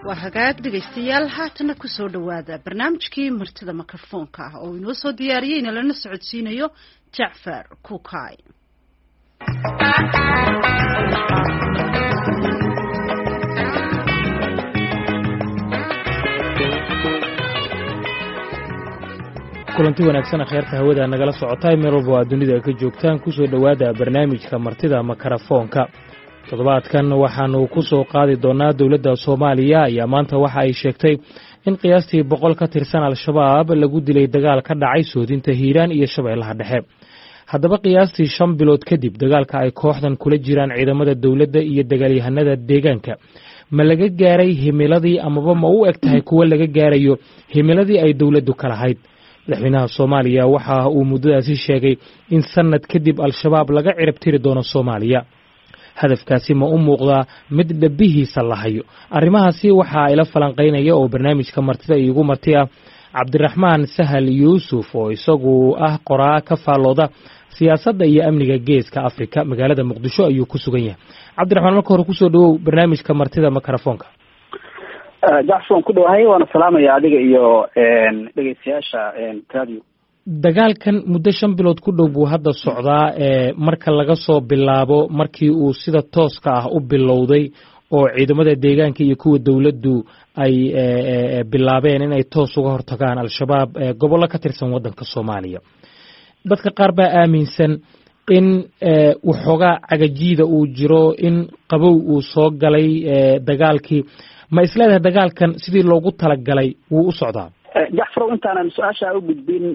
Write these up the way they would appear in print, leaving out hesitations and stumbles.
waa hagaag dhegaystayaal haatana ku soo dhawaada barnaamijkii martida mikrofoonka ah oo inoo soo diyaariyey in lana socodsiinayo Jacfar Kukaay. kulanti wanaagsan khayrta hawada nagala socotay meel walba oo dunida ka joogtaan ku soo dhawaada barnaamijka martida mikrofoonka. toddobaadkan waxaanu ku soo qaadi doonaa dawladda Soomaaliya ayaa maanta waxa ay sheegtay in qiyaastii 100 ka tirsan al-shabaab lagu dilay dagaal ka dhacay soodinta Hiiraan iyo Shabeellaha Dhexe. haddaba qiyaastii 5 bilood kadib dagaalka ay kooxdan kula jiraan ciidamada dawladda iyo dagaalyahanada deegaanka ma laga gaaray himiladii amaba ma u egtahay kuwa laga gaarayo himiladii ay dawladdu ka lahayd. madaxweynaha Soomaaliya waxa uu muddadaasi sheegay in sanad kadib al-shabaab laga cirib tiri doono Soomaaliya. hadafkaasi ma u muuqdaa mid dhabihiisa la hayo. arrimahaasi waxa ay la falanqeynaya oo barnaamijka martida iigu marti ah Cabdiraxmaan Sahal Yuusuf oo isagu ah qoraa ka faalooda siyaasadda iyo amniga geeska Afrika magaalada Muqdisho ayuu ku sugan yahay. Cabdiraxmaan marka hore ku soo dhawow barnaamijka martida mikrofoonka. Jackson ku dhawahay waana salaamaya adiga iyo dhageystayaasha radio. dagaalkan muddo 5 bilood ku dhow buu hadda socdaa marka laga soo bilaabo markii uu sida tooska ah u bilowday oo ciidamada deegaanka iyo kuwa dawladdu ay bilaabeen in ay toos uga hortagaan al-shabaab gobollo ka tirsan waddanka Soomaaliya. dadka qaar baa aaminsan in waxoogaa cagajiida uu jiro in qabow uu soo galay dagaalkii ma isleedahay dagaalkan sidii loogu talagalay wuu u socdaa. Jacfar intaan su'aasha u gudbin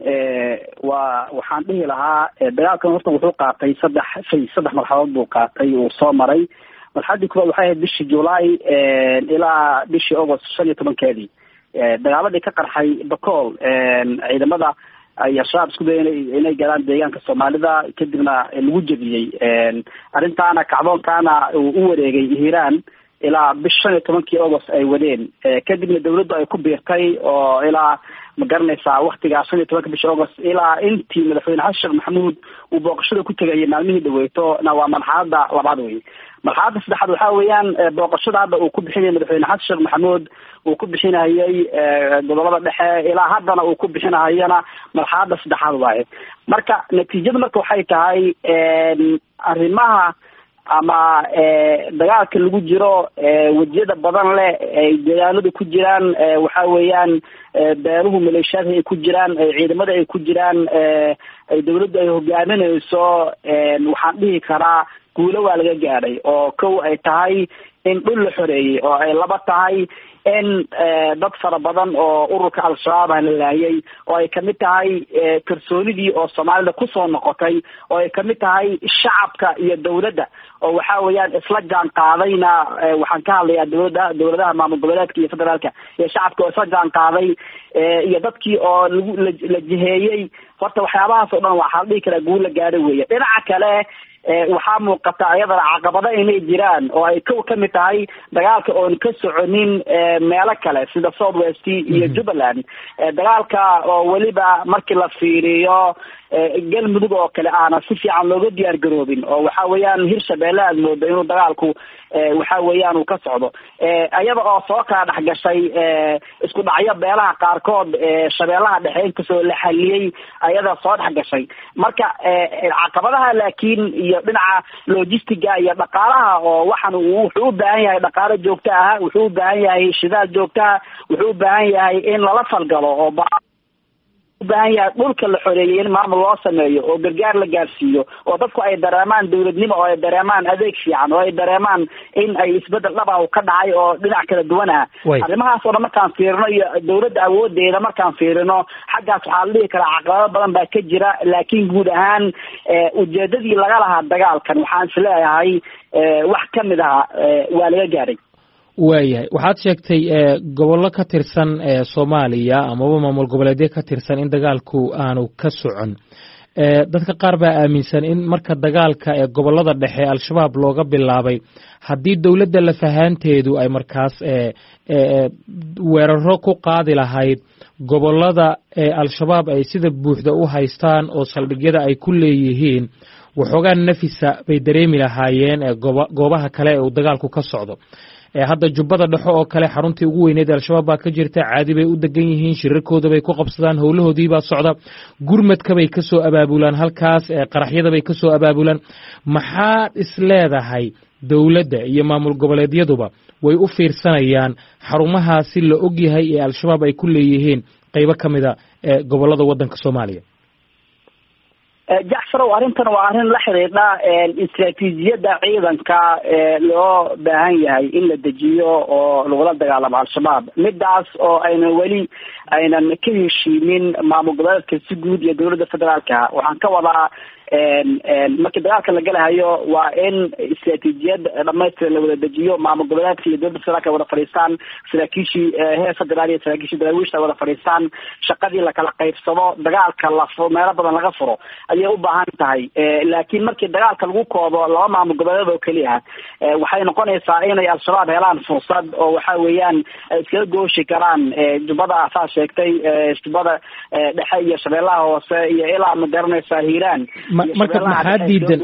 waxaan dhihi lahaa dagaalkan horta wuxuu qaatay saddex marxaladood buu qaatay uu soo maray. marxaladii koowaad waxay ahayd bishii July ilaa bishii August 15keedii dagaaladii ka qarxay Bakool ciidamada ay shabaab isku dayeen inay galaan deegaanka Soomaalida kadibna lagu jabiyey arintaana kacdoonkaana u wareegay Hiiraan ilaa bishii 15kii August ay wadeen kadibna dawladdu ay ku biirtay oo ilaa ma garanaysaa waqtiga 15 bishii August ilaa intii madaxweyne Xasan Sheekh Maxamuud uu booqashada ku tagay maalmihii dhaweeyto waa marxaladda labaad weey. marxaladda saddexaad waxa weeyaan booqashada hadda uu ku bixinay madaxweyne Xasan Sheekh Maxamuud uu ku bixinayay gobolada dhexe ilaa haddana uu ku bixinayana marxaladda saddexaad waaye. marka natiijadu marka waxay tahay arrimaha ama dagaalka lagu jiro wajiyada badan leh ay deegaanadu ku jiraan waxa weeyaan beeruhu maleeshiyada ay ku jiraan ciidamada ay ku jiraan ay dawladdu ay hogaaminayso waxaan dhihi karaa guulo waa laga gaaray oo kow ay tahay in dhul la xoreeyay oo ay laba tahay in dad fara badan oo ururka al-shabaab la laayay oo ay kamid tahay kalsoonidii oo Soomaalida ku soo noqotay oo ay kamid tahay shacabka iyo dawladda oo waxa weeyaan isla jaan qaadayna waxaan ka hadlayaa dawladaha maamul goboleedka iyo federaalka iyo shacabka oo isla jaan qaaday iyo dadkii oo la jiheeyay horta waxyaabahaas oo dhan waxaa dhihi karaa guul la gaaray weeye. dhinaca kale waxaa muuqata ayadana caqabado inay jiraan oo ay ka mid tahay dagaalka oon ka soconin meelo kale sida South West iyo Jubaland dagaalka oo waliba markii la fiiriyo galmudug oo kale aana si fiican looga diyaar garoobin oo waxa weeyaan Hirshabeelle aad moodo inuu dagaalku waxa weeyaan uu ka socdo ayada oo soo kala dhaxgashay isku dhacyo beelaha qaarkood Shabeellaha Dhexe inkastoo la xaliyay ayada soo dhaxgashay. marka caqabadaha laakiin iyo dhinaca logistiga iyo dhaqaalaha oo waxaan wuxuu u baahan yahay dhaqaale joogto ah wuxuu u baahan yahay shidaal joogto ah wuxuu u baahan yahay in lala falgalo oo u baahan yahay dhulka la xoreeyay in maamul loo sameeyo oo gargaar la gaarsiiyo oo dadku ay dareemaan dawladnimo oo ay dareemaan adeeg fiican oo ay dareemaan in ay isbedel dhab ah ka dhacay oo dhinac kala duwan ah. arrimahaas oo markaan fiirino iyo dawladda awoodeeda markaan fiirino xaggaas waxaa la dhihi karaa caqabado badan baa ka jira laakiin guud ahaan ujeedadii laga lahaa dagaalkan waxaan isleeyahay wax ka mid ah waa laga gaaray. waayahay waxaad sheegtay gobollo ka tirsan Soomaaliya amaba maamul goboleedyo ka tirsan in dagaalku aanu ka socon. dadka qaar baa aaminsan in marka dagaalka gobollada dhexe al-shabaab looga bilaabay haddii dawladda la fahanteedu ay markaas weeraro ku qaadi lahayd gobollada al-shabaab ay sida buuxda u haystaan oo saldhigyada ay ku leeyihiin waxoogaa nafisa bay dareemi lahaayeen goobaha kale ee uu dagaalku ka socdo. hadda jubbada dhexo oo kale xaruntii ugu weyneed al-shabaab baa ka jirta, caadi bay u degan yihiin, shirarkooda bay ku qabsadaan, howlahoodii baa socda, gurmadka bay ka soo abaabulaan halkaas, qaraxyada bay ka soo abaabulaan. maxaad is leedahay dowladda iyo maamul goboleedyaduba way u fiirsanayaan xarumahaasi la og yahay ee al-shabaab ay ku leeyihiin qaybo ka mida gobollada waddanka Soomaaliya? Jacfarow, arrintan waa arrin la xiriidha istiraatiijiyadda ciidanka loo baahan yahay in la dejiyo oo lagula dagaalamo al-shabaab, midaas oo aynan ka heshiinin maamul goboleedka si guud iyo dowladda federaalka. waxaan ka wadaa markii dagaalka la galahayo waa in istiraatiijiyad dhamaystiran la wada dejiyo, maamul goboleedka iyo dowladda federaalka wada fadhiistaan, saraakiishii heer federaal iyo saraakiishii daraawiishta wada fadhiistaan, shaqadii lakala qaybsado, dagaalka meelo badan laga furo ayay u baahan tahay. laakiin markii dagaalka lagu koobo laba maamul goboleed oo keliya waxay noqonaysaa inay al-shabaab helaan fursad oo waxa weeyaan iskaga gooshi karaan jubbada asaa sheegtay, jubbada dhexe iyo shabeellaha hoose iyo ilaa ma garanaysaa hiiraan. marka maxaa diidan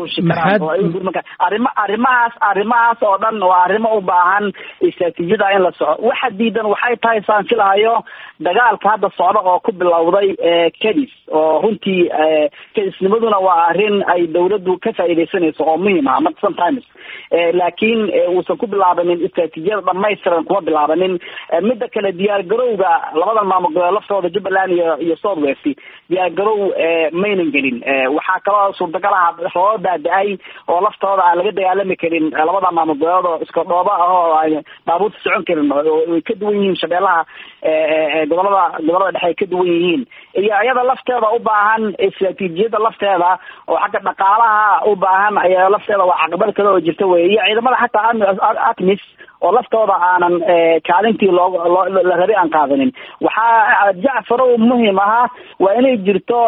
arrimahaas oo dhan waa arrimo u baahan istiraatiijiyada in la soco. waxa diidan waxay tahay saan filahayo dagaalka hadda socda oo ku bilowday kadis, oo runtii kadisnimaduna waa arrin ay dowladdu ka faa'iidaysanayso oo muhiim ah marka sometimes, laakiin uusan ku bilaabanin istiraatiijiyada dhamaystiran kuma bilaabanin. midda kale diyaargarowga labadan maamul goboleed laftooda Jubbaland iyo South West diyaargarow maynan gelin. waxaa kaloo suurtagal ah roobab baa-da-ay oo laftooda aan laga dagaalami karin labada maamul goboleed oo iska dhooba ah oo ay baabuurta socon karin, way ka duwan yihiin shabeellaha gobolada dhexe ay ka duwan yihiin, iyo iyada lafteeda u baahan istiraatiijiyada lafteeda oo xagga dhaqaalaha u baahan ayaa lafteeda waa caqabad kale oo jirta wey, iyo ciidamada xataa ATMIS oo laftooda aanan kaalintii la rabay aan qaadanin. waxaa Jacfarow muhiim aha waa inay jirto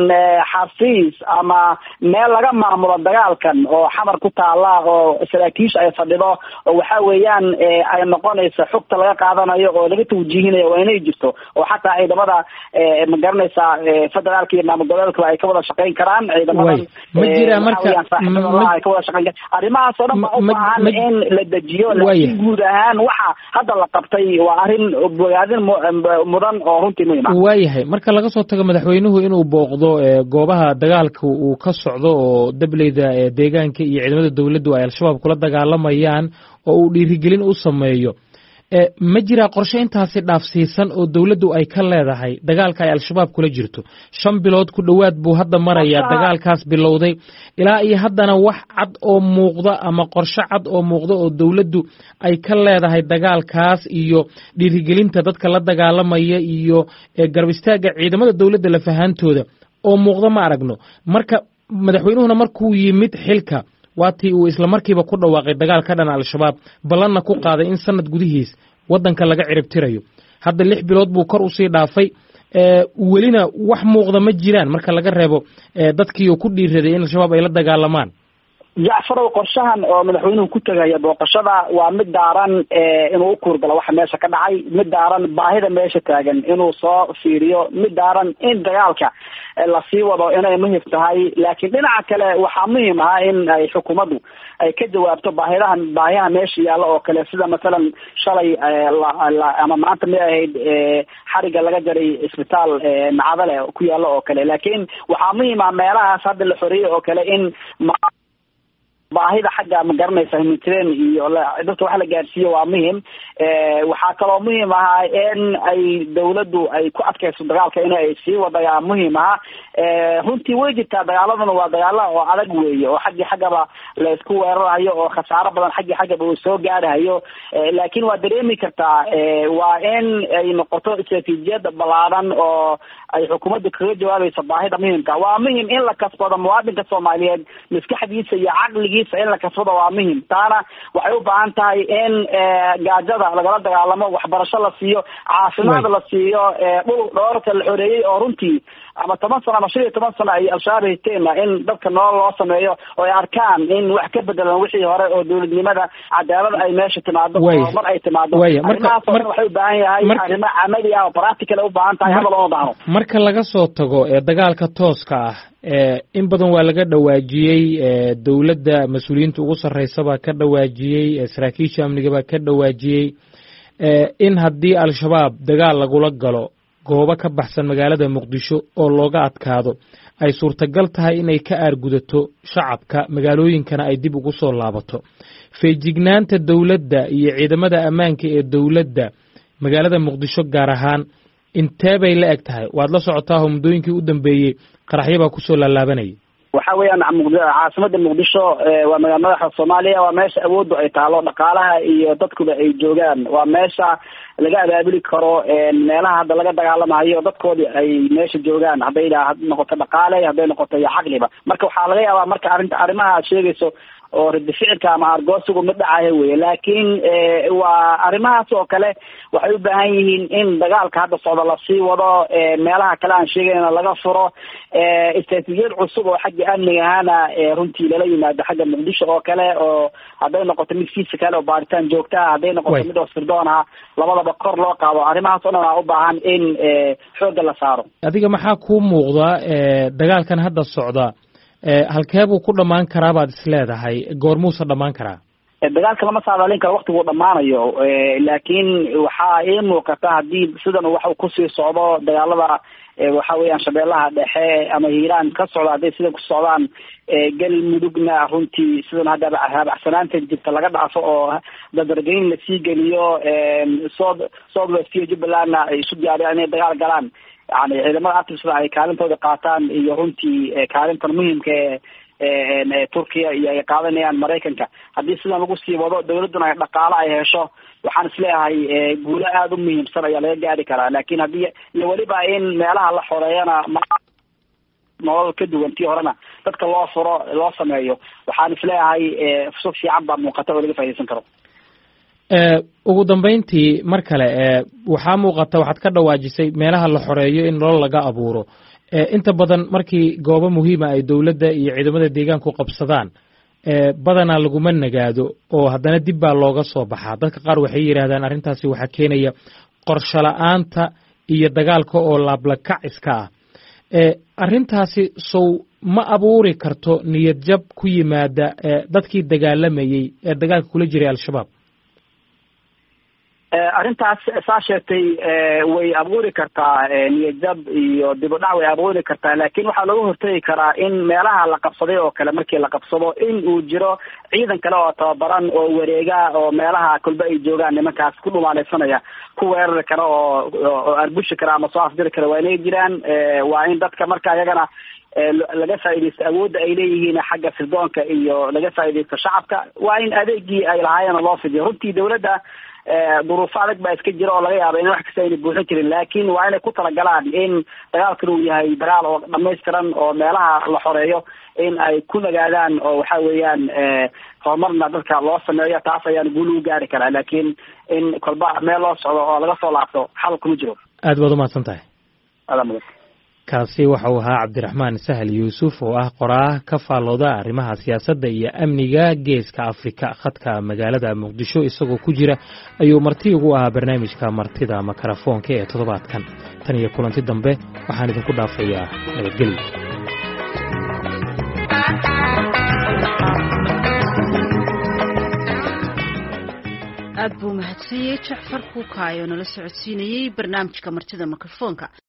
xafiis ama meel laga maamulo dagaalkan oo xamar ku taala oo saraakiisha ay fadhido oo waxa weeyaan ay noqonaysa xogta laga qaadanayo oo laga tawjiihinayo waa inay jirto, oo xataa ciidamada ma garanaysaa federaalka iyo maamul goboleedka ay ka wada shaqayn karaan. ciidamadan ma jira marka ay ka wada shaqayn arrimahaas oo dhan baa u baahan in la dejiyo. laakiin guud ahaan waxa hadda la qabtay waa arrin bogaadin mudan oo runtii muhiim ah. waayahay, marka laga soo tago madaxweynuhu inuu booqdo goobaha dagaalka uu ka socdo oo dableyda deegaanka iyo ciidamada dowladdu ay al-shabaab kula dagaalamayaan oo uu dhiirigelin u sameeyo, ma jiraa qorshe intaasi dhaafsiisan oo dowladdu ay ka leedahay dagaalka ay al-shabaab kula jirto? 5 bilood ku dhowaad buu hadda marayaa dagaalkaas bilowday, ilaa iyo haddana wax cad oo muuqda ama qorshe cad oo muuqda oo dowladdu ay ka leedahay dagaalkaas iyo dhiirigelinta dadka la dagaalamaya iyo garab istaagga ciidamada dowladda lafahaantooda oo muuqda ma aragno. marka madaxweynuhuna markuu yimid xilka waatii uu isla markiiba ku dhawaaqay dagaal ka dhan al-shabaab, ballanna ku qaaday in sanad gudihiis waddanka laga ciribtirayo. hadda 6 bilood buu kor usii dhaafay, welina wax muuqda ma jiraan marka laga reebo dadkii uu ku dhiiraday in al-shabaab ay la dagaalamaan. Jacfarow, qorshahan oo madaxweynuhu ku tagaya booqashada waa mid daaran inuu u kuurgalo waxa meesha ka dhacay, mid daaran baahida meesha taagan inuu soo fiiriyo, mid daaran in dagaalka la sii wado inay muhiim tahay. laakiin dhinaca kale waxaa muhiim ah in ay xukuumaddu ay ka jawaabto baahiyaha meesha yaalla oo kale, sida masalan shalay ama maanta ma ahayd xariga laga jaray isbitaal Nacadale ku yaalla oo kale. laakiin waxaa muhiim ah meelahaas hadda la xoreeyay oo kale in baahida xagga ma garanaysa humanitarian iyo dadka wax la gaarsiiyo waa muhiim. waxaa kaloo muhiim ah in ay dowladdu ay ku adkayso dagaalka in ay sii wadayaa muhiim ah. runtii way jirtaa dagaaladuna waa dagaalo oo adag weeye oo xaggaba la isku weerarayo oo khasaaro badan xaggaba uu soo gaarayo. laakiin waa dareemi kartaa waa in ay noqoto istiraatiijiyad ballaaran oo ay xukuumaddu kaga jawaabayso baahida muhiimka. waa muhiim in la kasbado muwaadinka Soomaaliyeed maskaxdiisa iyo caqligiisa in la kasbado waa muhiim. taana waxay u baahan tahay in gaajada lagala dagaalamo, waxbarasho la siiyo, caafimaad la siiyo, dhul dhoorka la xoreeyey oo runtii ama 10 sano ama 15 sano ay al-shabaab haysteen in dadka nolol loo sameeyo oo ay arkaan in wax ka bedelan wixii hore oo dowladnimada cadaalada ay meesha timaado oo mar ay timaado. waxay u baahan yahay arrimo camali ah oo practical u baahan tahay hadal oo baahno. marka laga soo tago dagaalka tooska ah in badan waa laga dhawaajiyey dowladda mas-uuliyiinta ugu sarreysa baa ka dhawaajiyey saraakiisha amniga baa ka dhawaajiyey in haddii al-shabaab dagaal lagula galo goobo ka baxsan magaalada muqdisho oo looga adkaado ay suurtagal tahay inay ka aargudato shacabka magaalooyinkana ay dib ugu soo laabato feejignaanta dowladda iyo ciidamada ammaanka ee dowladda magaalada muqdisho gaar ahaan intee bay la eg tahay waad la socotaa muddooyinkii u dambeeyey qaraxyo baa kusoo laalaabanayay waxa weeyaan caasimada muqdisho waa magaala madaxa soomaaliya waa meesha awooddu ay taalo dhaqaalaha iyo dadkuba ay joogaan waa meesha laga abaabuli karo meelaha hadda laga dagaalamayo dadkoodii ay meesha joogaan hadday noqoto dhaqaale hadday noqoto iyo caqliba marka waxaa laga yaabaa marka arrimaha aad sheegayso oo ridi ficilka ama argoosigu mid dhacayo weye laakiin waa arrimahaas oo kale waxay u baahan yihiin in dagaalka hadda socda lasii wado meelaha kale aan sheegayna laga furo istaraatiijiyad cusub oo xagga amniga ahana runtii lala yimaado xagga muqdisho oo kale oo hadday noqoto mid fiisa kale oo baaritaan joogtaha hadday noqoto mid oo sirdoon ah labadaba kor loo qaado arrimahaas oo dhan aa u baahan in xoogga la saaro adiga maxaa kuu muuqda dagaalkan hadda socda halkee buu ku dhammaan karaa baad is leedahay goormuusa dhammaan karaa dagaalka lama saadaalin karo waktiguu dhammaanayo laakiin waxaa ii muuqata haddii sidan wax uu kusii socdo dagaalada waxa weeyaan shabeellaha dhexe ama hiiraan ka socda hadday sidan ku socdaan galmudugna runtii sidan hadda haabacsanaanta jirta laga dhaafo oo dadargelin lasii geliyo south west iyo jubbalandna ay isu diyaariyaan inay dagaal galaan yani ciidamada artisda ay kaalintooda qaataan iyo runtii kaalintan muhimka ee turkiya iyo ay qaadanayaan maraykanka haddii sidan lagu sii wado dawladduna dhaqaale ay hesho waxaan isleeyahay guulo aada u muhiimsan ayaa laga gaari karaa laakiin haddii iyo weliba in meelaha la xoreeyana nolol ka duwan tii horena dadka loo furo loo sameeyo waxaan isleeyahay fursad fiican baa muuqata oo laga faaidaysan karo ugu dambayntii mar kale waxaa muuqata waxaad ka dhawaajisay meelaha la xoreeyo in nolol laga abuuro inta badan markii goobo muhiima ay dowladda iyo ciidamada deegaanku qabsadaan badanaa laguma nagaado oo haddana dib baa looga soo baxaa dadka qaar waxay yidhaahdaan arrintaasi waxaa keenaya qorsho la-aanta iyo dagaalka oo laablakac iska ah arrintaasi sow ma abuuri karto niyad jab ku yimaada dadkii dagaalamayey ee dagaalka kula jiray al-shabaab arrintaas saa sheegtay way abuuri kartaa niyadjab iyo dib u dhac way abuuri kartaa laakiin waxaa looga hortegi karaa in meelaha la qabsaday oo kale markii la qabsado in uu jiro ciidan kale oo tababaran oo wareega oo meelaha kolba ay joogaan nimankaas ku dhumaalaysanaya ku weerari kara oo arbushi kara ama soo afdiri kara waa inay jiraan waa in dadka marka iyagana laga faaidaysto awoodda ay leeyihiin xagga sirdoonka iyo laga faaidaysto shacabka waa in adeegii ay lahaayeen loo fidiyo runtii dawladda duruufo adag baa iska jira oo laga yaaba in wax kasta ayna buuxin jirin laakiin waa inay ku talagalaan in dagaalkan uu yahay dagaal oo dhamaystiran oo meelaha la xoreeyo in ay ku nagaadaan oo waxa weeyaan horumarna dadka loo sameeyo taas ayaan guul ugu gaari karaa laakiin in kolba meel loo socdo oo laga soo laabto xal kuma jiro aad baad umahadsan tahay adaa kaasi waxa uu ahaa cabdiraxmaan sahal yuusuf oo ah qoraa ka faallooda arrimaha siyaasadda iyo amniga geeska afrika khadka magaalada muqdisho isagoo ku jira ayuu marti ugu ahaa barnaamijka martida makarafoonka ee toddobaadkan tan iyo kulanti dambe waxaan idinku dhaafayaa nabadgelyo aad buu mahadsaniyey jacfar kuukaayo nala socodsiinayey barnaamijka martida mikrofoonka